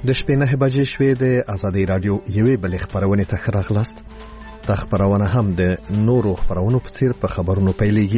د شپې 9 بجې شوې د آزادۍ رادیو یوې بلې خبرونې ته ښه راغلاست. دا خبرونه هم د نورو خبرونو په څیر په خبرونو پیلېږي.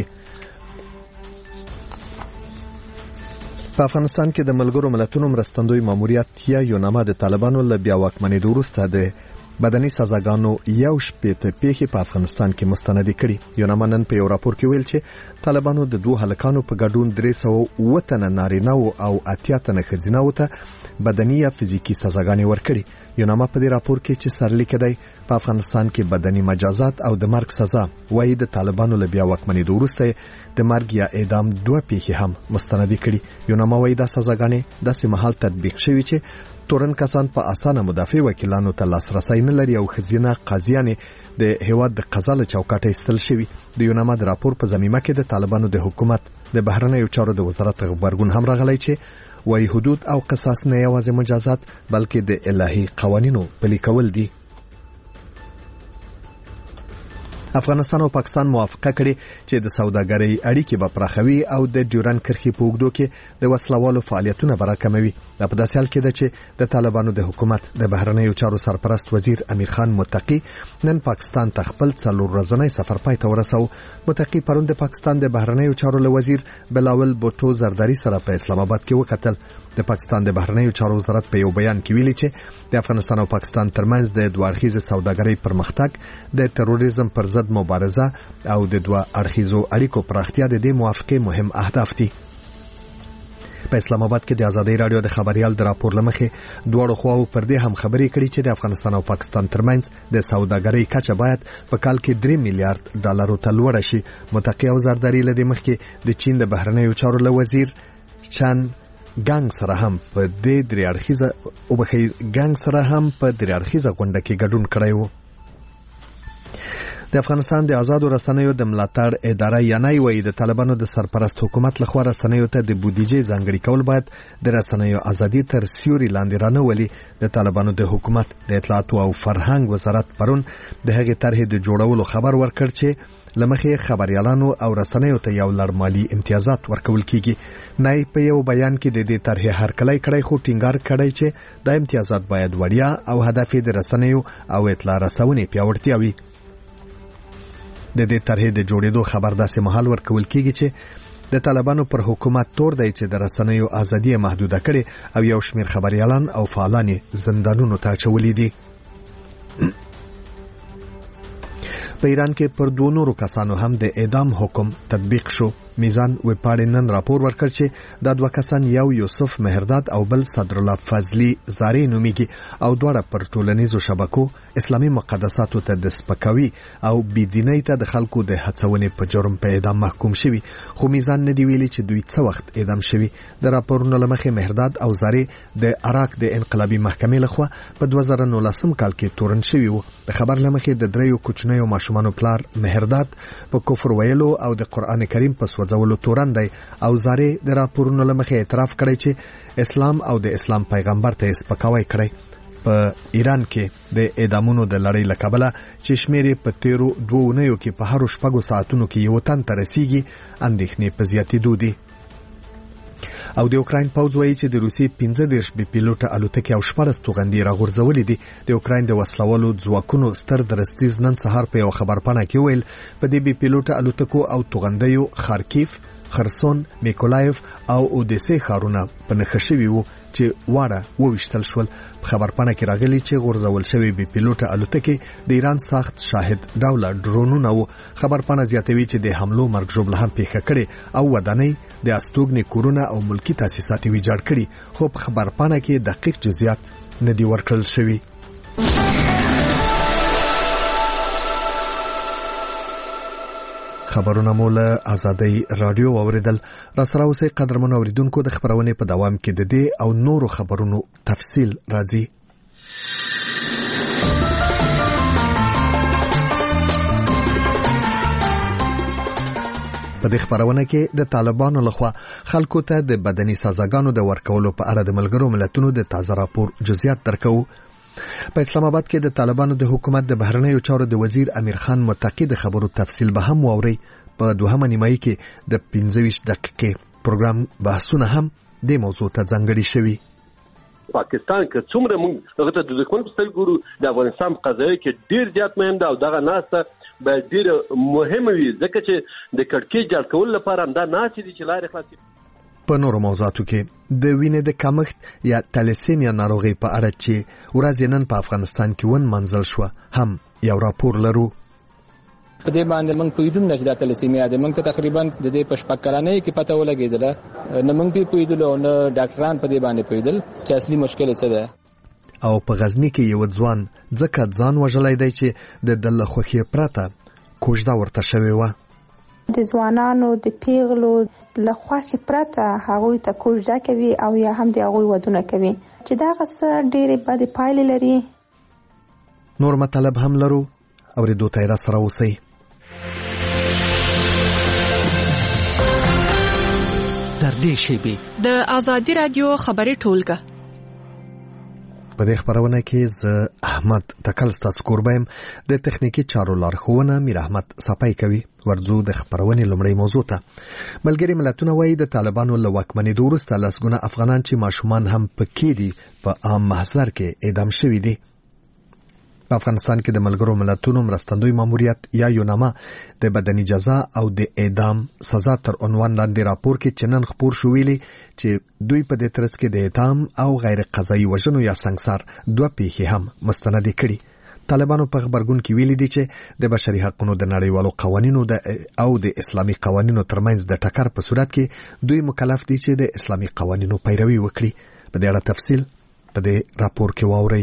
په افغانستان کې د ملګرو ملتونو مرستندوی ماموریت یا یوناما د طالبانو له بیا واکمنېدو وروسته د بدني سزاګانو یو شپېته پیښې په افغانستان کې مستندې کړي. یوناما نن په یو راپور کې ویل چې طالبانو د 2 هلکانو په ګډون 309 تنه نارینه او 80 تنه ښځینه ته بدني یا فزیکی سزاګانې ورکړي. یوناما په دې راپور کې چې سرلیک دی په افغانستان کې بدني مجازات او د مرګ سزا وایي د طالبانو له بیا واکمنېدو وروسته د مرګ یا اعدام 2 پیښې هم مستندې کړي. یوناما وایي دا سزاګانې داسې مهال تطبیق شوي چې تورن کسان په اسانه مدافع وکیلانو ته لاسرسي نه لري او ښځینه قاضیانې د هیواد د قضا له چوکاټه ایستل شوي. د یوناما د راپور په ضمیمه کې د طالبانو د حکومت د بهرنیو چارو د وزارت غبرګون هم راغلی چې وایي حدود او قصاص نه یوازې مجازات بلکې د الهي قوانینو پلي کول دي. افغانستان او پاکستان موافقه کړې چې د سوداګرۍ اړیکې به پراخوي او د ډیورن کرښې په اوږدو کې د وسلوالو فعالیتونه به راکموي. دا په داسې حال کې ده چې د طالبانو د حکومت د بهرنیو چارو سرپرست وزیر امیر خان متقی نن پاکستان ته خپل 4 ورځنی سفر پای ته ورسو. متقی پرون د پاکستان د بهرنیو چارو له وزیر بلاول بوټو زرداری سره په اسلام آباد کې وکتل. د پاکستان د بهرنیو چارو وزارت په یو بیان کې ویلي چې د افغانستان او پاکستان ترمنځ د دوه اړخیزه سوداګرۍ پرمختګ، د تروریزم پر ضد مبارزه او د دوه اړخیزو اړیکو پراختیا د دې موافقې مهم اهداف دي. په اسلام آباد کې د آزادۍ رادیو د خبريال د راپور لمخې دواړو خواو پر دې هم خبرې کړي چې د افغانستان او پاکستان ترمنځ د سوداګرۍ کچه باید په کال کې 3 میلیارډ ډالرو ته لوړه شي. متقی او زرداری له دې مخکې د چین د بهرنیو چارو له وزیر چان ګانګ سره هم په دې درې اړخیزه غونډه کې ګډون کړی و. د افغانستان د آزادو رسنیو د ملاتړ اداره یانای وایي د طالبانو د سرپرست حکومت لخوا رسنیو ته د بودیجې ځانګړي کول باید د رسنیو ازادي تر سیوري لاندې رانه ولي. د طالبانو د حکومت د اطلاعات او فرهنګ وزارت پرون د هغې طرحې د جوړولو خبر ورکړ چې لمخې خبريالانو او رسنیو ته یو لړ مالی امتیازات ورکول کیږي. نای په یو بیان کې د دې طرحې هرکلی کړی خو ټینګار کړی چې د امتیازات باید وړیا او هدف د رسنیو او اطلاع رسونې پیاوړتیا وي. د دې طرحې د جوړېدو خبر داسې مهال ورکول کیږي چې د طالبانو پر حکومت تور دی چې د رسنیو ازادي محدوده کړي او یو شمېر خبريالان او فعالان زندانونو ته اچولي دي. په ایران کې پر 2 نورو کسانو هم د اعدام حکم تطبیق شو. میزان وپاړې نن راپور ورکړ چې دا 2 کسان یو یوسف مهرداد او بل صدر الله فضلی زاری نومیږي او دواړه پر ټولنیزو شبکو اسلامي مقدساتو ته د سپکاوي او بيدینۍ ته د خلکو د هڅونې په جرم په اعدام محکوم شوي. خو میزان نه دی ویلي چې دوی څه وخت اعدام شوي. د راپورونو لمخې مهرداد او زاری د عراق د انقلابي محکمې لخوا په 2019 کال کې تورن شوي وو. د خبر لمخې د 3 کوچنیو ماشومانو پلار مهرداد په کفر ویلو او د قران کریم په ځولو تورن دی او زاری د راپورونو لمخې اعتراف کړی چې اسلام او د اسلام پیغمبر ته سپکاوی کړی. په ایران کې د اعدامونو د لړۍ لکبله چې شمیرې په 13 اونیو کې په هر 6 ساعتونو کې یو تن ته رسیږي اندېښنې په زیاتېدو دي. او د اوکراین پوځ وایي چې د روسي 15 بي پیلوټه الوتکې او 14 توغندي راغورځولې دي. د اوکراین د وسلوالو ځواکونو ستر درستیز نن سهار په یو خبرپاڼه کې ویل په دې بي پیلوټه الوتکو او توغندیو خارکیف، خرسون، میکولایف او اودیسه ښارونه په نښه شوي وو چې واړه وویشتل شول. په خبرپاڼه کې راغلي چې غورځول شوی بي پیلوټه الوتکې د ایران ساخت شاهد ډوله ډرونونه وو. خبرپاڼه زیاتوي چې د حملو مرګ ژوبله هم پیښه کړې او ودانۍ د استوګنې کورونه او ملکی تاسیسات ویجاړ کړي. خو په خبرپاڼه کې دقیق جزئیات نه دي ورکړل شوي. خبرونه مولا آزادۍ رادیو اوریدل. را سره اوسې قدرمن اوریدونکو د خبرونه په دوام کې د دې او نورو خبرونو تفصیل راځي. په دې خبرونه کې د طالبانو لخوا خلکو ته د بدني سزاګانو د ورکولو په اړه د ملګرو ملتونو د تازه راپور جزئیات درکو. په اسلام آباد کې د طالبانو د حکومت د بهرنیو چارو د وزیر امیر خان متقی د خبرو تفصیل به هم واوري. په دوهمه نیمایي کې د 15 دقیقې پروګرام بحثونه هم د موضوع ته ځانګړي شوي. پاکستان که څومره موږ هغه ته د دښمن په سترګو ګورو د افغانستان په قضیه کې ډیر زیات مهم ده او دغه ناسته باید ډیر مهمه وي ځکه چې د کړکۍ جال کولو لپاره همدا ناستې دي چې لارې خلاصې. په نورو موضوعاتو کې د وینې د کمښت یا تلسیمیا ناروغي په اړه چې ورځ نن په افغانستان کې ونمنځل شو هم یو راپور لرو. په دې باندې موږ پوهیدو چې دا تلسیمیا ده. موږ ته تقریبا د دې په شپږکلنۍ کې پته ولګېدله نه موږ پوهیدلو او نه ډاکټران په دې باندې پوهیدل چې اصلي مشکل څه ده. او په غزنی کې یو ځوان ځکه ځان وژلای دی چې د دله خوخي پرته کوژده ورته شوی و. د ځوانانو د پیغلو لخواخې پرته هغوی ته کوژده کوي او یا هم د هغوی ودونه کوي چې دا څه ډېرې بدې پایلې لري. نور مطلب هم لرو اورېدو ته را سره اوسئ. تر دې شیبې د آزادي رادیو خبري ټولګه په دې خبرونه کې ز احمد تکل ستاسو کوربایم د تخنیکی چارو لارښوونه میر احمد صفای کوي. ورځو د خبرونې لومړی موضوع ته. ملګری ملتونه وایي د طالبانو له واکمنېدو وروسته لسګونه افغانان چې ماشومان هم پکې دي په عام محضر کې اعدام شوي دي. په افغانستان کې د ملګرو ملتونو مرستندوی ماموریت یا یوناما د بدني جزا او د اعدام سزا تر عنوان لاندې راپور کې چنن خبر شو ویلي چې دوی په دې ترڅ کې د اعدام او غیر قضایي وژنو یا سنگسار دوه پیښې هم مستند کړي. طالبانو په خبرګون کې ویلي دي چې د بشري حقوقو د نړیوالو قوانینو او د اسلامي قوانینو ترمنځ د ټکر په صورت کې دوی مکلف دي چې د اسلامي قوانینو پیروي وکړي. په دې اړه تفصیل په دې راپور کې واورئ.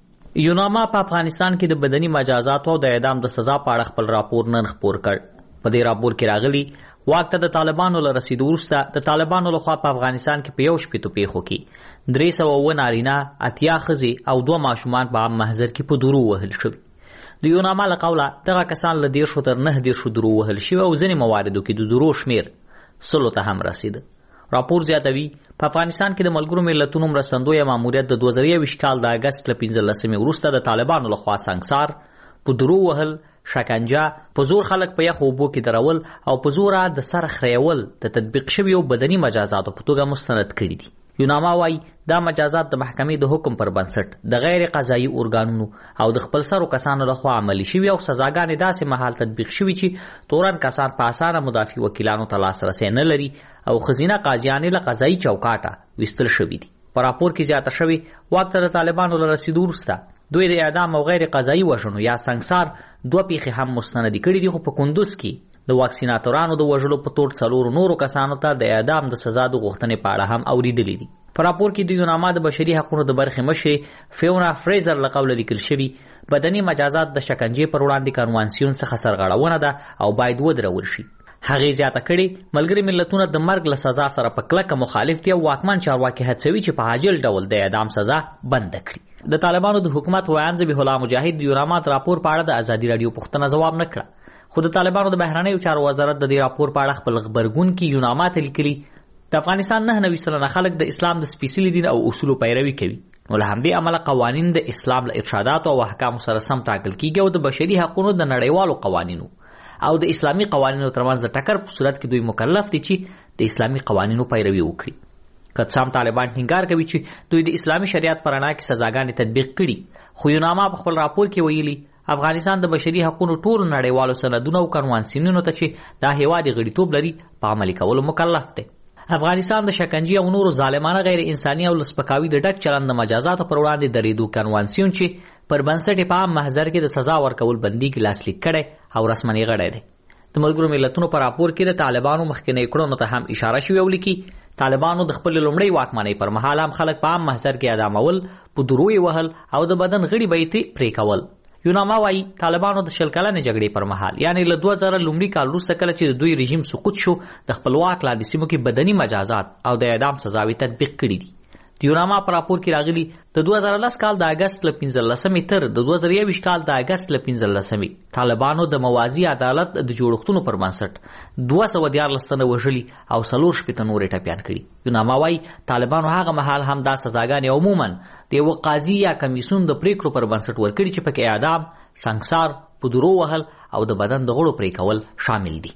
یوناما په افغانستان کې د بدني مجازات او د اعدام د سزا په اړه خپل راپور نن خپور کړ. په دې راپور کې راغلي واک ته د طالبانو له رسیدو وروسته د طالبانو لخوا په افغانستان کې په یو شپېتو پیښو کې 309 نارینه 80 ښځې او 2 ماشومان په عام محضر کې په درو وهل شوي. د یوناما له قوله دغه کسان له 10 تر 9 درو وهل شوي او ځینې مواردو کې د درو شمیر 100 ته هم رسیده. راپور زیاتوي په افغانستان کې د ملګرو ملتونو مرستندوی ماموریت د 2021 کال د اگست له 15 وروسته د طالبانو لخوا سنگسار، په درو وهل، شکنجه، په زور خلک په یخو اوبو کې درول او په زور د سر خریول د تطبیق شویو بدني مجازاتو په توګه مستند کړي دي. یوناما وايي دا مجازات د محکمې د حکم پر بنسټ د غیر قضایي ارګانونو او د خپل سرو کسانو لخوا عملي شوي او سزاګانې داسې مهال تطبیق شوي چې تورن کسان په اسانه مدافع وکیلانو ته لاسرسی نه لري او ښځینه قاضیانې له قضایي چوکاټه ویستل شوي دي. په راپور کې زیاته شوي واک ته د طالبانو له رسیدو وروسته دوی د اعدام او غیر قضایي وژنو یا سنگسار 2 پیښې هم مستندې کړي دي، خو په کندوز کې د واکسیناتورانو د وژلو په تور 4 نورو کسانو ته د اعدام د سزا د غوښتنې په اړه هم اوریدلې دي. په راپور کې د یوناما د بشري حقوقو د برخې مشرې فیونا فریزر له قوله لیکل شوي بدني مجازات د شکنجې پر وړاندې کنوانسیون څخه سرغړونه ده او باید ودرول شي. هغې زیاته کړې ملګري ملتونه د مرګ له سزا سره په کلکه مخالف دي او واکمن چارواکي هڅوي چې په عاجل ډول د اعدام سزا بند کړي. د طالبانو د حکومت ویان ذبیح الله مجاهد د یوناما د راپور په اړه د ازادي رادیو پوښتنه ځواب نه کړه، خو د طالبانو د بهرنیو چارو وزارت د دې راپور په اړه خپل خبرګون کې یوناما ته لیکلي د افغانستان 99% خلک د اسلام د سپیڅلي دین او اصولو پیروي کوي، نو له همدې امله قوانین د اسلام له ارشاداتو او احکامو سره سم ټاکل کیږي او د بشري حقوقو د نړیوالو قوانینو او د اسلامي قوانینو ترمنځ د ټکر په صورت کې دوی مکلف دي چې د اسلامي قوانینو پیروي وکړي. که څه هم طالبان ټینګار کوي چې دوی د اسلامي شریعت پر رڼا کې سزاګانې تطبیق کړي، خو یوناما په خپل راپور کې ویلي افغانستان د بشري حقوقو ټولو نړیوالو سندونو او کنوانسیونونو ته چې دا هیواد غړیتوب لري په عملي کولو مکلف دی. افغانستان د شکنجې او نورو ظالمانه غیر انساني او لسپکاوي د ډک چلند د مجازاتو پر وړاندې درېدو کنوانسیون چې پر بنسټ په عام محضر کې د سزا ورکول بندي کې لاسلیک کړی او رسمنې غړی دی. د ملګرو ملتونو په راپور کې د طالبانو مخکنی کړنو ته هم اشاره شوې او لیکي طالبانو د خپل لومړی واکمنۍ پر مهال هم خلک په عام محضر کې اعدامول، په دروي وهل او د بدن غړي بیتي پرې کول. یوناما وايي طالبانو د 20 کلنې جګړې پر مهال یعنی له 2000 لومړي کال وروسته کله چې د دوی رژیم سقوط شو د خپلواک لاندې سیمو کې بدني مجازات او د اعدام سزاوي تطبیق کړي دي. د یوناما په راپور کې راغلي د 2010 کال د اگست له 15 تر د 2021 کال د اگست له 15 طالبانو د موازی عدالت د جوړښتونو پر بنسټ 214 تنه وژلي او 4 نورې ټپيان کړي. یوناما وايي طالبانو هغه مهال هم دا سزاګانې عموما د یو قاضي یا کمیسیون د پریکړو پر بنسټ ورکړي چې پکې اعدام، سنگسار، په درو وهل او د بدن د غړو پرې کول شامل دي.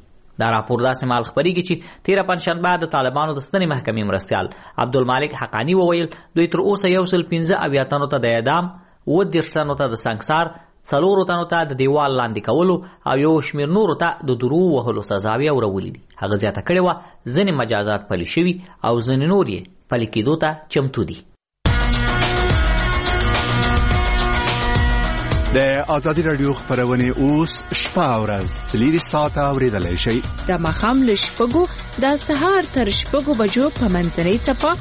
دا راپور داسې مهال خپرېږي چې تېره پنجشنبه د طالبانو د ستنې محکمې مرستیال عبدالمالک حقانی وویل دوی تر اوسه 115 تنو ته د اعدام 30 تنو ته د سنګسار 4 تنو ته د دیوال لاندې کولو او یو شمېر نورو ته د درو وهلو سزاوې اورولې دي. هغه زیاته کړې وه ځینې مجازات پلي شوي او ځینې نور یې پلي کېدو ته چمتو دي. د ازادي راډیو خبرونه اوس شپه او ورځ 4 ساعته اوریدلای شئ. د ماښام له 6 د سهار تر 6 بجو په منځنۍ څپه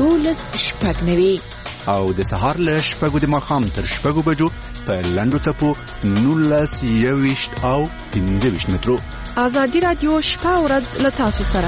12:09 او د سهار له 6 د ماښام تر 6 بجو په لاندو څپو 19:20 او 15 مترو. ازادي راډیو شپه او ورځ له تاسو سره.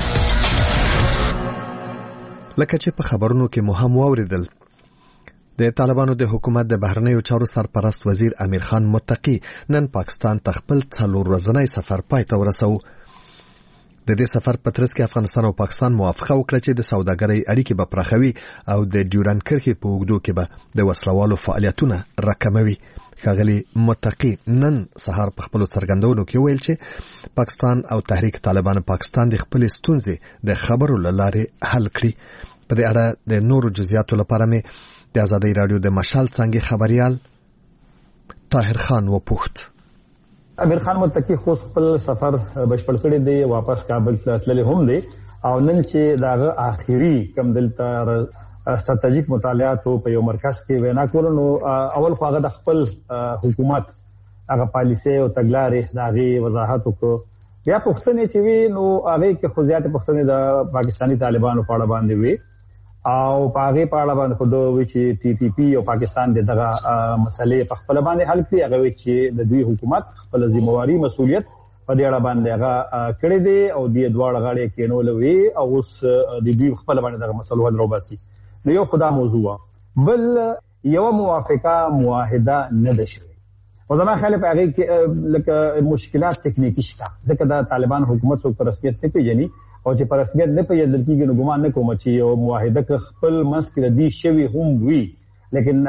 لکه چې په خبرونو کې مو هم واوریدل، د طالبانو د حکومت د بهرنیو چارو سرپرست وزیر امیر خان متقی نن پاکستان ته خپل 4 ورځنی سفر پای ته ورسو. د دې سفر په ترڅ کې افغانستان او پاکستان موافقه وکړه چې د سوداګرۍ اړیکې به پراخوي او د ډیورند کرښې په اوږدو کې به د وسلوالو فعالیتونه راکموي. ښاغلي متقی نن سهار په خپل څرګندونو کې ویل چې پاکستان او تحریک طالبان پاکستان د خپل ستونزې د خبرو لاره حل کړي. په دې اړه د نورو جزئیاتو لپاره مې د ازادي راډیو د مشال څنګه خبريال طاهر خان وپوښت. امیر خان متقی خو خپل سفر بشپړ کړی دی، واپس کابل ته تللی هم دی او نن چې داغه آخري کم دلته ستراتیژیک مطالعات په یو مرکز کې وینا کول، نو اول خو هغه د خپل حکومت هغه پالیسي او تګلارې داغه وضاحت وکړ. بیا پښتنې چې وی نو هغه کې خو زیات پښتنې د پاکستانی طالبانو په اړه باندې وی او پاغه په اړه باندې خو دوی چې ټي ټي پی او پاکستان دغه مسلې په خپل باندې حل کړي، هغه چې د دوی حکومت خپل ذمہواری مسؤلیت په دې اړه باندې هغه کړی دی او د دواړه غاړې کې نو لوي او اوس د دوی خپل باندې دغه مسلو حل روباسي. نو یو خدا موضوع بل یو موافقه معاهده نه ده شوې او زما خیال په هغه کې لکه مشکلات تکنیکی شته، ځکه د طالبان حکومت څو پر رسمیت نه پیژني او چې پر رسمیت نه پیژندل کېږي نو ګمان نه کوم چې یو معاهده خپل منځ کې ردی شوی هم وي، لیکن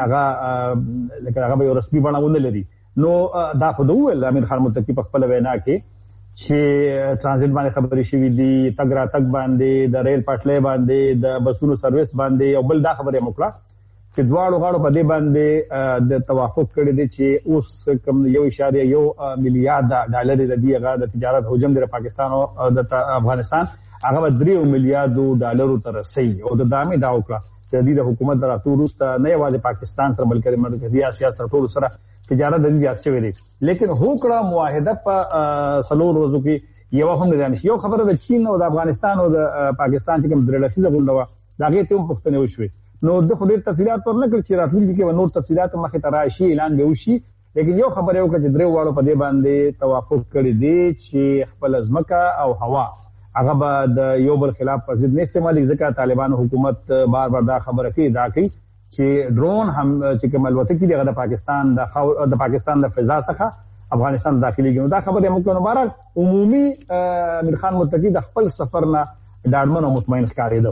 هغه به یو رسمي بڼه ونه لري. نو دا خو د ویل امیر خان متقی په خپل وینا کې چې ترانزیت باندې خبرې شوې دي، تګ را تګ باندې، د ریل پټلۍ باندې، د بسونو سرویس باندې، او بل دا خبره موکړه چې دواړو غاړو په دې باندې د توافق کړی دی چې اوس کوم 1.1 میلیارډ ډالر د دې غا د تجارت حجم د پاکستان او د افغانستان هغه 3 میلیارډ ډالر ته رسیدي او د دامه دا وکړه چې د حکومت دراتو وروسته نه یوازې پاکستان سره بلکې مرکزی اسیا سره ټول سره تجارت د زیات شوی دی، لیکن هوکړه معاهده په سلور ورځو کې یو هم نه ځانش. یو خبره د چین او د افغانستان او د پاکستان چې کوم درلخیزه غونډه دا غي ته پښتنه وشوي، نو د خو ډیر تفصیلات ورنه کړ چې راتلونکي کې نور تفصیلات مخه ته راشي، اعلان به وشي، لیکن یو خبره یو چې درې واړو په دې باندې توافق کړی دی چې خپل ځمکه او هوا هغه به د یو بل خلاف په ضد نه استعمالي، ځکه طالبان حکومت بار بار دا خبره کوي چې ډرون هم چې کوم الوتکې دغه د پاکستان د فضا څخه افغانستان داخلي ګنو دا خبره موږ نو بهر عمومي امیر خان متقی د خپل سفر نه ډاډمن او مطمئن ښکارېده.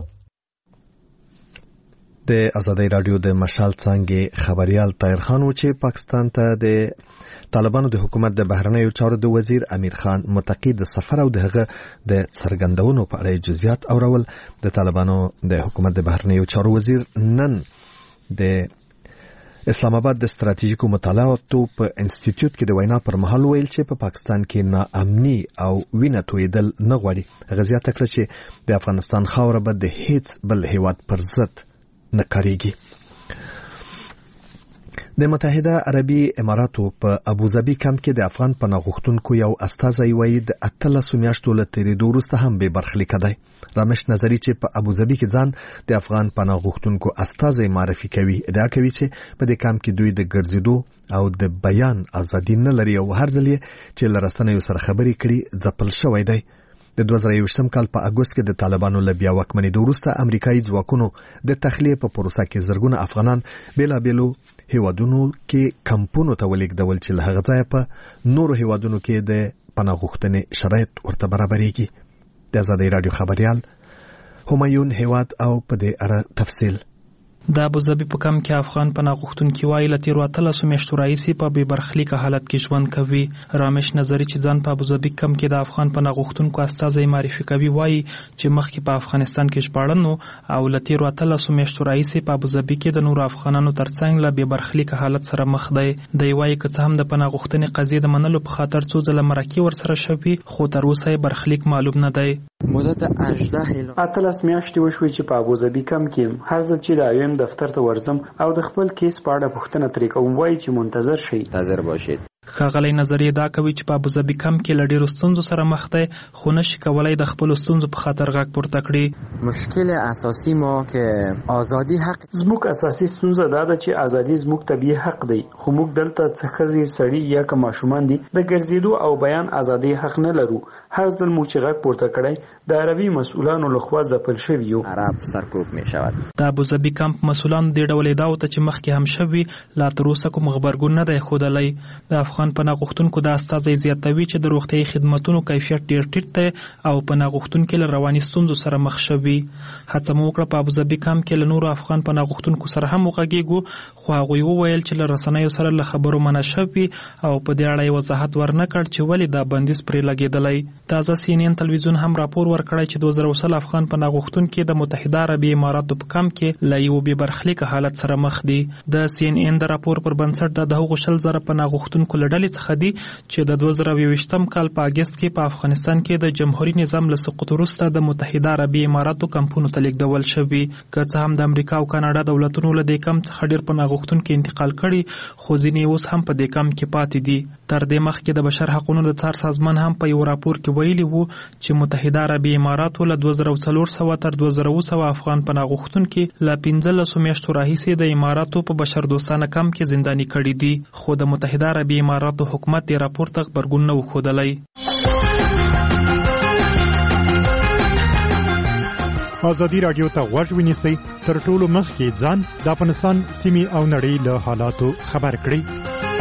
د ازادي راډیو د مشال څنګه خبريال طاهر خان و چې پاکستان ته د طالبانو د حکومت د بهرنیو چارو د وزیر امیر خان متقی د سفر او دغه د څرګندونو په اړه جزئیات اورول. د طالبانو د حکومت د بهرنیو چارو وزیر نن د اسلام آباد د ستراتیژیکو مطالعاتو په انسټیټیوټ کې د وینا پر مهال ویل چې په پاکستان کې ناامني او وینه تویدل نه غواړي. هغه زیاته کړه چې د افغانستان خاوره به د هیڅ بل هیواد پر ضد نه کاریږي. د متحده عربي اماراتو په ابوظبي کمپ کې د افغان پناه غوښتونکو یو استازی وایي د 18 میاشتو له تیریدو وروسته هم بې برخلیکه دی. رامش نظری چې په ابوظبي کې ځان د افغان پناه غوښتونکو استازی معرفي کوي، ادعا کوي چې په دې کمپ کې دوی د ګرځېدو او د بیان ازادي نه لري او هر ځل چې له رسنیو سره خبرې کړي ځپل شوی دی. د 2021 کال په اگست کې د طالبانو له بیا واکمنېدو وروسته امریکایي ځواکونو د تخلیه په پروسه کې زرګونه افغانان بیلابېلو هیوادونو کې کمپونو ته ولېږدول چې له هغه ځایه په نورو هیوادونو کې د پناه غوښتنې شرایط ورته برابرېږي. د ازادي راډیو خبريال همایون هیواد او په دې اړه تفصیل د ابوظبي په کم کې افغان پناه غوښتونکي وایي له تېرو 13 میاشتو راهیسې په بې برخلیکه حالت کې ژوند کوي. رامش نظري چې ځان په ابوظبي کم کې د افغان پناه غوښتونکو استازی معرفي کوي وایي چې مخکې په افغانستان کې ژباړن او له تېرو 13 میاشتو راهیسې په ابوظبي کې د نورو افغانانو ترڅنګ له بې برخلیکه حالت سره مخ دی. دی وایي که څه هم د پناه غوښتنې قضیې د منلو په خاطر څو ځله مرکې ورسره شوي خو تر اوسه یې برخلیک معلوم نه دی. مدت 18 میاشتې وشوي چې په ابوظبي کم کې هر ځل چې د IOM دفتر ته ورځم او د خپل کیس په اړه پوښتنه ترې کوم وایي چې منتظر شئ. منتظر باشید. ښاغلی نظریه دا کوي چې په ابوظبي کم کې له ډېرو ستونزو سره مخ دی خو نشي کولی د خپلو ستونزو په خاطر غږ پورته کړي. مشکل اساسي ما که آزادي حق زموږ اساسي ستونزه دا ده چې ازادي زموږ طبیعي حق دی خو موږ دلته څه ښځې سړي یا که ماشومان دي د ګرځېدو او بیان ازادي حق نه لرو. هر ځل موږ چې غږ پورته کړی د عربي مسؤلانو لخوا ځپل شوي یو. عرب سرکوب می شود. د ابوظبي کمپ مسؤلانو دې ډول ادعا وکړه چې مخکې هم شوي لا تر اوسه کوم غبرګون نه دی ښودلی. د افغان پناه غوښتونکو د استازی زیاتوي چې د روغتیايي خدماتونو کیفیت ډېر ټیټ دی او پناه غوښتونکي له رواني ستونزو سره مخ شوي. هڅه مو وکړه په ابوظبي کمپ کې له نورو افغان پناه غوښتونکو سره هم وغږیږو خو هغوی وویل چې له رسنیو سره له خبرو منع شوي او په دې اړه یې وضاحت ورنه کړ چې ولې دا بندیز پرې لګېدلی. تازه CNN تلویزیون هم راپور ورکړی چې 2000 افغان پناه غوښتونکي د متحده عربي اماراتو په کمپ کې له یو بې برخلیکه حالت سره مخ دي. د CNN د راپور پر بنسټ د هغو 100,000 پناه غوښتونکو له ډلې څخه دي چې د 2020 کال په اگست کې په افغانستان کې د جمهوریت نظام له سقوط وروسته د متحده عربي اماراتو کمپونو ته لیږدول شوي. که څه هم د امریکا او کاناډا دولتونو له دې کمپ څخه ډېر پناه غوښتونکي انتقال کړي خو ځینې اوس هم په دې کمپ کې پاتې دي. تر دې مخکې د بشر حقوقو د څار سازمان هم په یو راپور کې ویلي وو چې متحده عربي اماراتو له 2400 تر 2700 افغان پناه غوښتونکي له 15 میاشتو راهیسې د اماراتو په بشر دوستانه کمپ کې زنداني کړي دي خو د متحده عربي اماراتو حکومت یې راپور ته غبرګون نه وښودلی. ازادي راډیو ته غوږ ونیسئ تر ټولو مخکې ځان د افغانستان سیمې او نړۍ له حالاتو خبر کړئ.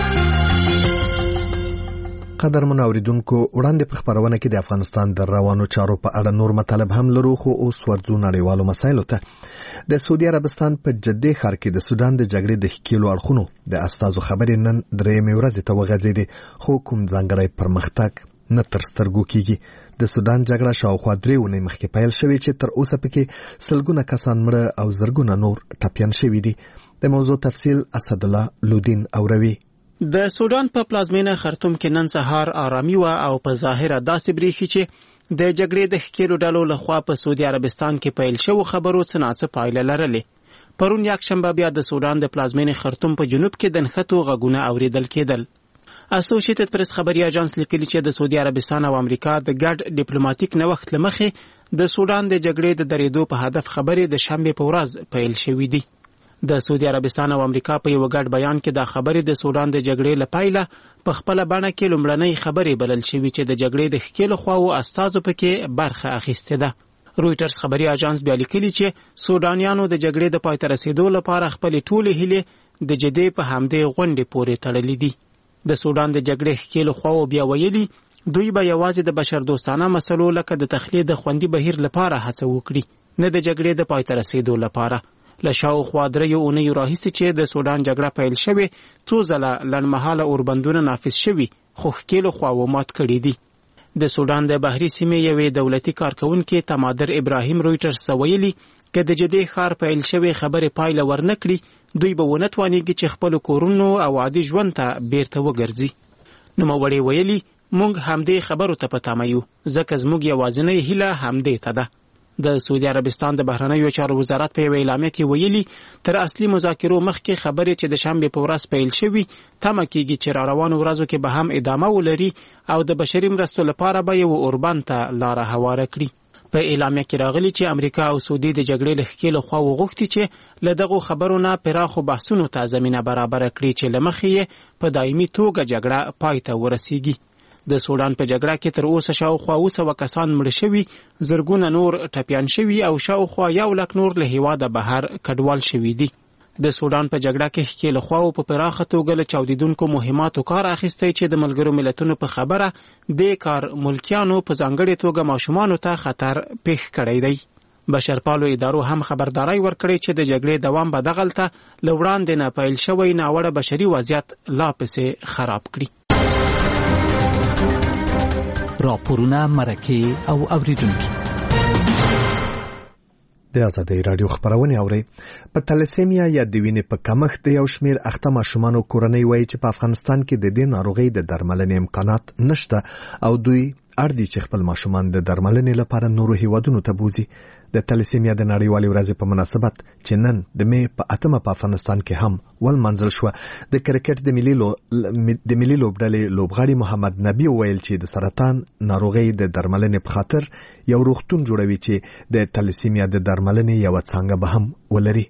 قدرمن اوریدونکو وړاندې په خبرونه کې د افغانستان د روانو چارو په اړه نور مطالب هم لرو خو اوس ورځو نړیوالو مسایلو ته. د سعودي عربستان په جدې ښار کې د سودان د جګړې د ښکېلو اړخونو د استازو خبرې نن درېیمې ورځې ته وغځېدې خو کوم ځانګړی پرمختګ نه تر سترګو کېږي. د سودان جګړه شاوخوا 3 اونۍ مخکې پیل شوې چې تر اوسه پکې سلګونه کسان مړه او زرګونه نور ټپیان شوي دي. د موضوع تفصیل اسدالله لودین اوروي. د سودان په پلازمینه خرطوم کې نن سهار آرامي و او په ظاهره داسې بریښي چې د جګړې د ښکېلو ډلو لخوا په سعودي عربستان کې پیل شوو خبرو څه ناڅه پایله لرلې. پرون یکشنبه بیا د سودان د پلازمینې خرطوم په جنوب کې د نښتو غږونه اوریدل کېدل. اسوسییټډ پریس خبري اژانس لیکلي چې د سعودي عربستان او امریکا د ګډ ډیپلوماټیک نوښت لمخې د سودان د جګړې د درېدو په هدف خبرې د شنبه په ورځ پیل شوې دي. د سعودي عربستان او امریکا په یو ګډ بیان کې د خبرې د سودان د جګړې لپاره په خپل بڼه کې لومړنۍ خبرې بلل شوې چې د جګړې د ښکېلو خواو استازو پکې برخه اخیسته ده. رويټرز خبري اژانس بیا لیکلي چې سودانیانو د جګړې د پای ته رسیدو لپاره خپل ټولې هیلې د جدې په همدې غونډې پورې تړلې دي. د سودان د جګړې ښکېلو خواو بیا ویلي دوی به یوازې د بشر دوستانه مسلو لکه د تخلیه د خوندي بهیر لپاره هڅه وکړي نه د جګړې د پای ته رسیدو لپاره. له شاوخوا 3 اونۍ راهیسې چې د سودان جګړه پیل شوې څو ځله لنډمهاله اوربندونه نافذ شوي خو ښکېلو خواو مات کړي دي. د سودان د بحري سیمې یوې دولتي کارکونکي تمادر ابراهیم رويټرز ته ویلي که د جدې ښار پیل شوې خبرې پایله ورنکړي دوی به ونه توانېږي چې خپل کورونو او عادي ژوند ته بیرته وګرځي. نوموړي ویلي موږ همدې خبرو ته په تمه یو ځکه زموږ یوازینۍ هیله همدې ته ده. د سعودي عربستان د بهرنیو چارو وزارت په اعلامیه کې ویلي تر اصلي مذاکرو مخکې خبرې چې د شنبه په ورځ پیل شوي تمه کېږي چې را روانو ورځو کې به هم ادامه ولري او د بشري مرستو لپاره به یو اوربند ته لاره هواره کړي. په اعلامیه کې راغلي چې امریکا او سعودي د جګړې له ښکېلو خوا وغوښتي چې له دغو خبرو نه پراخو بحثونو ته زمینه برابره کړي چې له مخې یې په دایمي توګه جګړه پای ته ورسیږي. د سودان په جګړه کې تر اوسه شاوخوا 200 کسان مړه شوي زرګونه نور ټپیان شوي او شاوخوا 1 لک نور له هیواده بهر کډوال شوي دي. د سودان په جګړه کې ښکېل خواو په پراخه توګه له چاودیدونکو مهماتو کار اخیستی چې د ملګرو ملتونو په خبره د کار ملکیانو په ځانګړې توګه ماشومانو ته خطر پیښ کړی دی. بشرپالو ادارو هم خبرداري ورکړې چې د جګړې دوام به دغلته له وړاندې نه پیل شوی ناوړه بشري وضعیت لا پسې خراب کړي. راپورونه، مرکې او اوریدونکي د آزادۍ رادیو خبرونه اوري. په تلسیمیا یا د وینې په کمښت د یو شمیر اخته ماشومانو کورنۍ وایي چې په افغانستان کې د دې ناروغۍ د درملنې امکانات نشته او دوی اړ دي چې خپل ماشومان د درملنې لپاره نورو هیوادونو ته بوزي. د تلسیمیا د نړیوالې ورځې په مناسبت چې نن د مې په 8 په افغانستان کې هم ولمنځل شو، د کرکټ د ملي لوبډلې لوبغاړي محمد نبی ویل چې د سرطان ناروغۍ د درملنې په خاطر یو روغتون جوړوي چې د تلسیمیا د درملنې یو څنګه به هم ولري.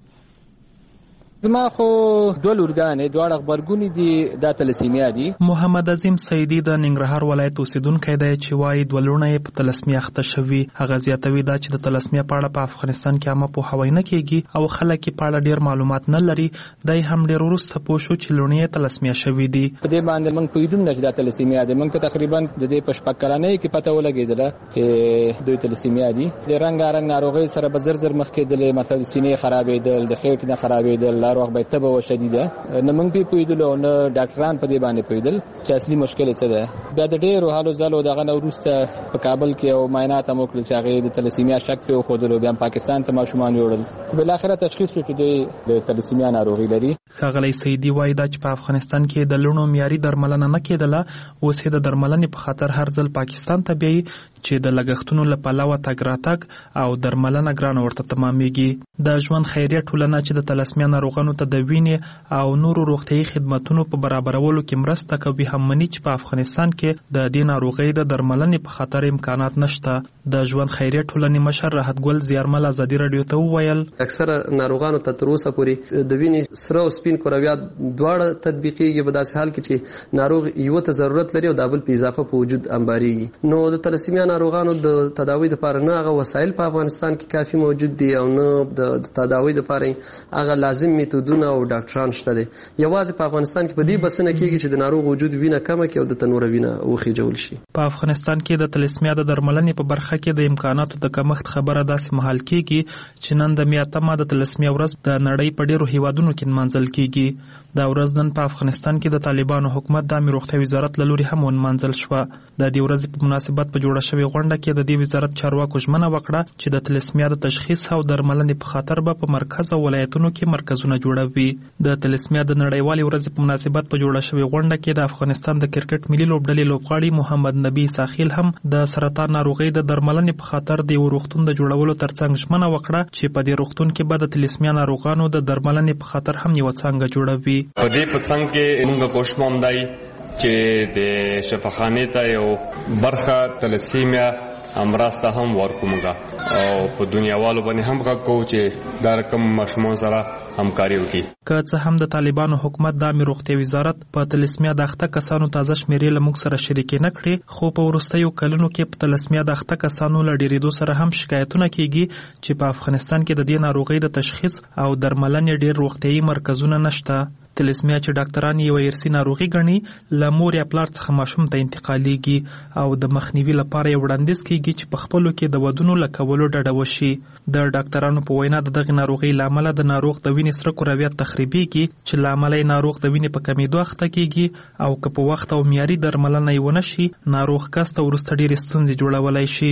زما خو دوه لورګانې دواړه خبرګونې دي د تلسیمیا دي. محمد عظیم سیدی د ننګرهار ولایت اوسیدونکی دی چې وايي دوه لورونه په تلسمیا اخته شوي. هغه زیاتوي دا چې د تلسمیا په اړه په افغانستان کې عامه پوهاوی نه کیږي او خلک په اړه ډیر معلومات نه لري. دای هم ډیر وروسته پوه شو چې لورونه تلسمیا شوي دي. په دې باندې موږ پوهیدو نه چې د تلسیمیا دي. موږ ته تقریبا د دې په شپږ کلنۍ کې پته ولګېدله چې دوی تلسیمیا دي. د رنګارنګ ناروغۍ سره به زر مخ کېدلې، مطلب سینې خرابېدل، د خېټې نه خرابېدل، روغ به تبه و شدیده. نه موږ په پوهیدل او نه ډاکټران په دې باندې پوهیدل چې اصلي مشکل څه ده. بیا د ډېرو حالو ځلو دغه نه وروسته په کابل کې او معاینات هم وکړل چې هغې د تلسیمیا شک پرې وښودلو. بیا پاکستان ته ماشومان یوړل، بالاخره تشخیص شو چې دوی د تلسیمیا ناروغي لري. ښاغلی سیدي وایي دا چې په افغانستان کې د لوڼو معیاري درملنه نه کېدله، اوس یې د درملنې په خاطر هر ځل پاکستان ته بیایي چې د لګښتونو له پلوه تګ راتګ او درملنه ګرانه ورته تمامیږي. د ژوند خیریه ټولنه چې د تلسمیا ناروغانو ته د وینې او نورو روغتیايي خدماتونو په برابرولو کې مرسته کوي هم مني چې په افغانستان کې د دې ناروغۍ د درملنې په خاطر امکانات نشته. د ژوند خیریه ټولنې مشر راحت ګل زیارمل آزادي رادیو ته وویل اکثره ناروغانو ته تر اوسه پورې د وینې سره او سپین کرویات دواړه تطبیقيږي په داسې حال کې چې ناروغ یو ته ضرورت لري او د بل په اضافه په وجود انباريږي. نو د تلسیمیا ناروغانو د تداوی لپاره نه هغه وسایل په افغانستان کې کافي موجود دي او نه د تداوی لپاره هغه لازم میتودونه او ډاکټران شته دي. یوازې په افغانستان کې په دې بسنه کېږي چې د ناروغ وجود وینه کمه کې او د تنور وینه وخېجول شي. په افغانستان کې د تلسمیا د درملنې په برخه کې د امکاناتو د کمښت خبره داسې مهال کېږي چې نن د میاتمه د تلسمیا ورځ د نړۍ په ډیرو هیوادونو کې نمانځل کېږي. دا ورځ نن په افغانستان کې د طالبانو حکومت د امیر روغتیا وزارت له لوري هم ونمانځل شوه. د دې ورځې په مناسبت په جوړه شوې غونډه کې د دې وزارت چارواکو ژمنه وکړه چې د تلسمیا د تشخیص او درملنې په خاطر به په مرکز او ولایتونو کې مرکزونه جوړوي. د تلسمیا د نړیوالې ورځې په مناسبت په جوړه شوې غونډه کې د افغانستان د کرکټ ملي لوبډلې لوبغاړي محمد نبی ساخیل هم د سرطان ناروغۍ د درملنې په خاطر د یو روغتون د جوړولو ترڅنګ ژمنه وکړه چې په دې روغتون کې به د تلسمیا ناروغانو د درملنې په خاطر هم یو څنګه جوړوي. په دې په څنګ کې موږ کوشش موندای چې د شفاخانه ته یو برخه تلسیمیا امراسته هم ورکومګه او په دنیاوالو باندې هم غوښتو چې دا رقم مشمول سره همکاري وکړي. که څه هم د طالبانو حکومت د امیر روغتیا وزارت په تلسمیا د اخته کسانو تازه شمیرې له موږ سره شریکې نه کړې، خو په وروستیو کلونو کې په تلسمیا د اخته کسانو له ډېرېدو سره هم شکایتونه کیږي چې په افغانستان کې د دې ناروغۍ د تشخیص او درملنې ډېر روغتیايي مرکزونه نشته. تلسمیا چې ډاکټران یو ارثي ناروغي ګڼي، له مور یا پلار څخه ماشوم ته انتقالېږي او د مخنیوي لپاره یې وړاندیز کیږي چې په خپلو کې د ودونو له کولو ډډه وشي. د ډاکټرانو په وینا د دغې ناروغۍ له امله د ناروغ د وینې سره کرویات تخریبېږي چې له امله یې ناروغ د وینې په کمېدو اخته کیږي او که په وخت او معیاري درملنه یې ونه شي، ناروغ کس ته وروسته ډېرې ستونزې جوړولی شي.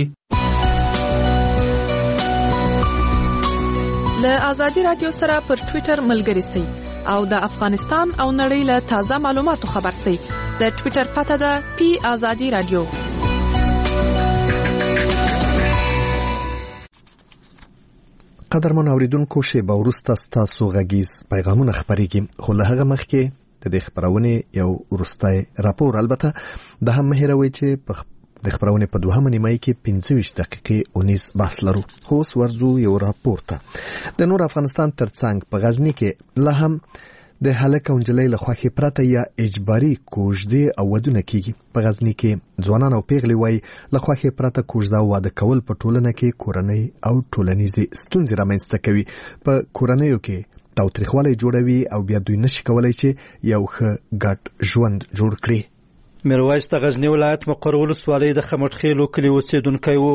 له آزادي رادیو سره پر ټویټر ملګري سئ او د افغانستان او نړۍ له تازه معلوماتو خبر سئ. د ټویټر پته ده پی آزادي رادیو. قدرمن اوریدونکو، شیبه وروسته ستاسو غږیز پیغامونه خپرېږي، خو له هغه مخکې د دې خبرونې یو وروستی راپور. البته د هم مهیروي چې د خبرونه په دوهمه نیمه کې 25 دقیقې 19 بحث لرو. خو اوس ورځو یو راپور ته. د نور افغانستان ترڅنګ په غزنی کې لا هم د هلک او نجلۍ له خوښې پرته یا اجباري کوژدې او ودونه کیږي. په غزنی کې ځوانان او پیغلې وایي له خوښې پرته کوژده او واده کول په ټولنه کې کورنۍ او ټولنیزې ستونزې رامنځته کوي. په کورنیو کې تاوتریخوالی جوړوي او بیا دوی نشي کولای چې یو ښه ګډ ژوند جوړ کړي. میرویس د غزنی ولایت مقر ولسوالۍ د خمټخیلو کلي اوسیدونکی و.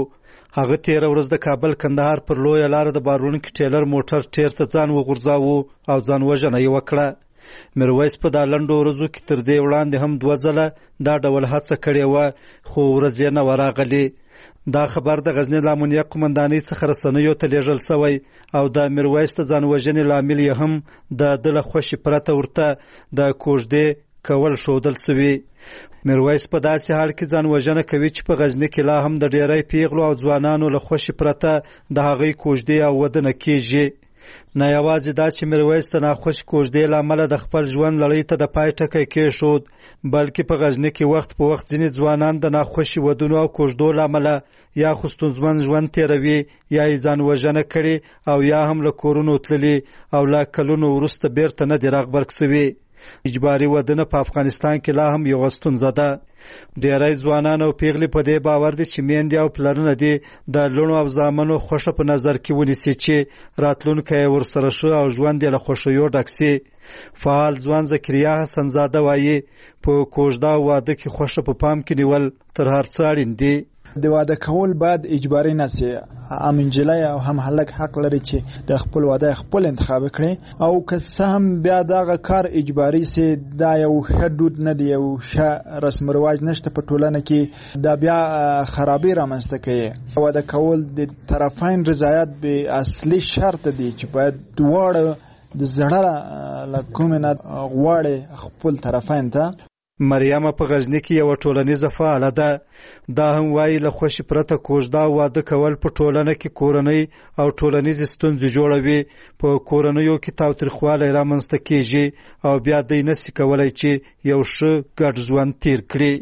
هغه تیر ورځ د کابل کندهار پر لویه لار د بارونکي ټیلر موټر ټیر ته ځان وغورځاوه او ځان وژنه یې وکړه. میرویس په دا لنډو ورځو کې تر دې وړاندې هم 2 ځله دا ډول هڅه کړې وه، خو ورځ یې نه وراغلې. دا خبر د غزنی لامنیه قومندانۍ څخه رسنیو ته لیږل شوی او د میرویس د ځان وژنې لامل یې هم د ده له خوښې پرته ورته د کوژدې کول ښودل شوي. میرویس په داسې حال کې ځان وژنه کوي چې په غزني کې لا هم د ډیری پیغلو او ځوانانو له خوښې پرته د هغوی کوژدې او وده نه کیږي. نه یوازې دا چې میرویس د ناخوښې کوژدې له امله د خپل ژوند لړۍ ته د پای ټکی کېښود، بلکې په غزني کې وخت په وخت ځینې ځوانان د ناخوښې ودونو او کوژدو له امله یا خو ستونزمن ژوند تېروي، یا یې ځان وژنه کړي، او یا هم له کورونو تللي او له کلونو وروسته بیرته نه دي رغبرګ شوي. اجباري ودونه په افغانستان کې لا هم یوه ستونزه ده. ډیری ځوانان او پیغلې په دې باور دي چې میندې او پلرونه دي د لوڼو او زامنو خوښه په نظر کې ونیسي چې راتلونکی یې ورسره ښه او ژوند یې له خوښیو ډک سي. فعال ځوان زکریا حسن زاده وایي په کوژده او واده کې خوښه په پام کې نیول تر هر څه اړین دي. د واده کول باید اجباري نه سي. هم انجلۍ او هم هلک حق لري چې د خپل واده خپل انتخاب کړي، او که څه هم بیا دغه کار اجباري سي، دا یو ښه دود نه دی، یو ښه رسم رواج نشته په ټولنه کې، دا بیا خرابي رامنځته کوي. واده کول د طرفین رضایت به اصلي شرط دی چې باید دواړه د زړه له کومې نه غواړي خپل طرفین ته. مریم په غزني کې یو ټولنیزه فعاله ده. دا هم وایي له خوښې پرته کوژده او واده کول په ټولنه کې کورنۍ او ټولنیزې ستونزې جوړوي. په کورنیو کې تاوتریخوالی رامنځته کیږي او بیا دوی نشي کولی چې یو ښه ګډ ژوند تیر کړي.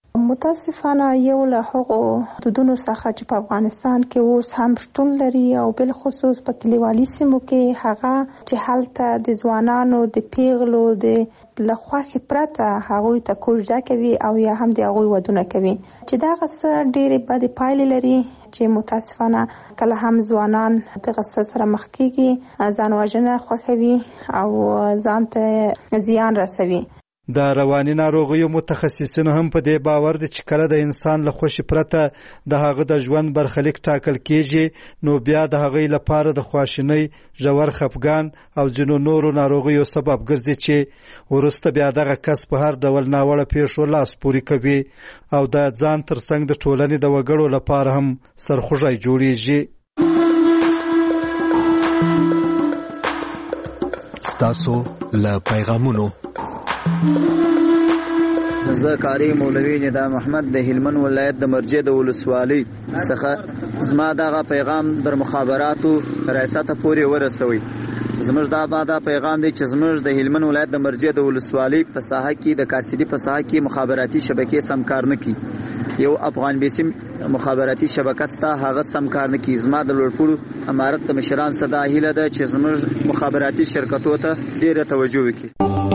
متاسفانه یو له هغو دودونو څخه چې په افغانستان کې اوس هم شتون لري، او بل خصوص په کلیوالي سیمو کې، هغه چې هلته د ځوانانو د پیغلو د له خوښې پرته هغوی ته کوژده کوي او یا هم د هغوی ودونه کوي، چې دغه څه ډېرې بدې پایلې لري چې متاسفانه کله هم ځوانان دغه څه سره مخ کېږي، ځان وژنه خوښوي او ځان ته زیان رسوي. د رواني ناروغیو متخصصین هم په دې باور دي چې کله د انسان له خوښې پرته د هغه د ژوند برخلیک ټاکل کیږي، نو بیا د هغې لپاره د خواشینۍ، ژور خفګان او ځینو نورو ناروغیو سبب ګرځي چې وروسته بیا دغه کس په هر ډول ناوړه پیښو لاس پورې کوي او د ځان ترڅنګ د ټولنې د وګړو لپاره هم سرخوږی جوړیږي. ستاسو له پیغامونو زه قاری مولوی ندا محمد د هلمند ولایت د مرجع د ولسوالۍ څخه زما دغه پیغام در مخابراتو ریاست پورې ورسوي. زموږ دا پیغام دی چې زموږ د هلمند ولایت د مرجع د ولسوالۍ په ساحه کې د کارسيدي په ساحه کې مخابراتي شبکې سم کار نه کوي. یو افغان بیسیم مخابراتي شبکه ستا هغه سم کار نه کوي. زما د لوړپوړو امارت د مشران صدا هیله ده چې زموږ مخابراتي شرکتو ته ډیره توجه وکړي.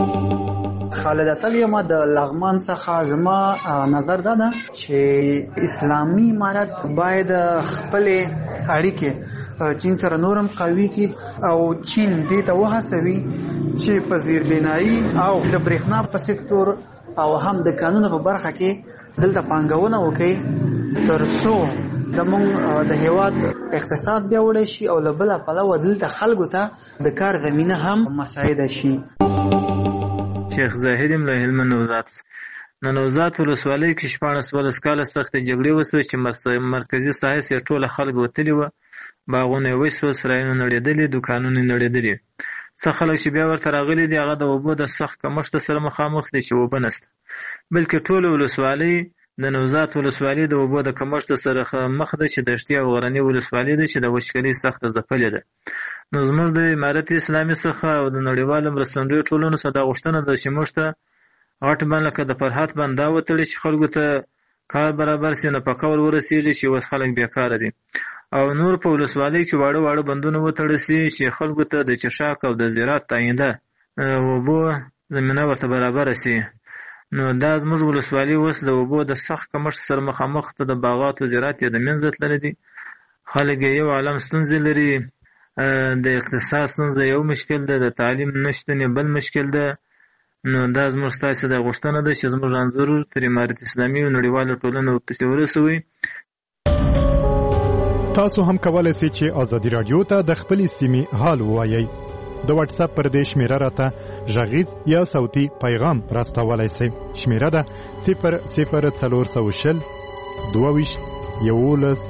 خالد اتل یم د لغمان څخه. زما نظر دا ده چې اسلامي امارت باید خپل اړیکې چین سره نورم قوي کړي او چین دې ته وهڅوي چې په زیربنایي او د برېښنا په سکتور او هم د قانون په برخه کې دلته پانګونه وکړي، ترڅو زموږ د هیواد اقتصاد پیاوړی شي او له بله پلوه دلته خلکو ته د کار زمینه هم مساعده شي. شیخ زاهد له هلمند نوزاد. نوزاد ولسوالۍ کې 14 کاله سختې جګړې وسوې چې مرکزي ساحه یې ټوله خلک وتلي وو، باغونه یې وسوه، سرایونه نړېدلي، دوکانونه نړېدلي. څه خلک چې بیا ورته راغلي دي هغه د اوبو د سخت کمښت سره مخامخ دي چې اوبه نشته، بلکې ټوله ولسوالۍ د نوزاد ولسوالۍ د اوبو د کمښت سره مخ ده چې دشتي او غرنۍ ولسوالۍ ده چې د وچکالۍ سخته ځپلې ده. نو زموږ د امارت اسلامي څخه او د نړیوالو مرستندویو ټولنو څخه دا غوښتنه ده چې موږ ته غټ بند لکه د فرحات بند دا وتړي چې خلکو ته کار برابر سي، نفقه ور ورسېږي چې اوس خلک بیکاره دي، او نور په ولسوالۍ کې واړه بندونه وتړل سي چې خلکو ته د چشاک او د زراعت آینده اوبو زمینه ورته برابره سي. نو دا زموږ ولسوالۍ اوس د اوبو د سخت کمښت سره مخامخ ته د باغاتو زراعت یې د منځه تللی دي. خلک یو عالم ستونزې لري، د اقتصاد ستونزه یو مشکل ده، د تعلیم نشتون بل مشکل ده. نو دا زموږ ستاسې د غوښتنه ده چې زموږ انځور تر امارت اسلامي او نړیوالو ټولنو پسې ورسوي. تاسو هم کولای شئ چې ازادي رادیو ته د خپل سیمې حال ووایئ. د واتس اپ پر دې شمیره راته غږیز یا صوتي پیغام راستولای شئ. شمیره ده 00420 22 11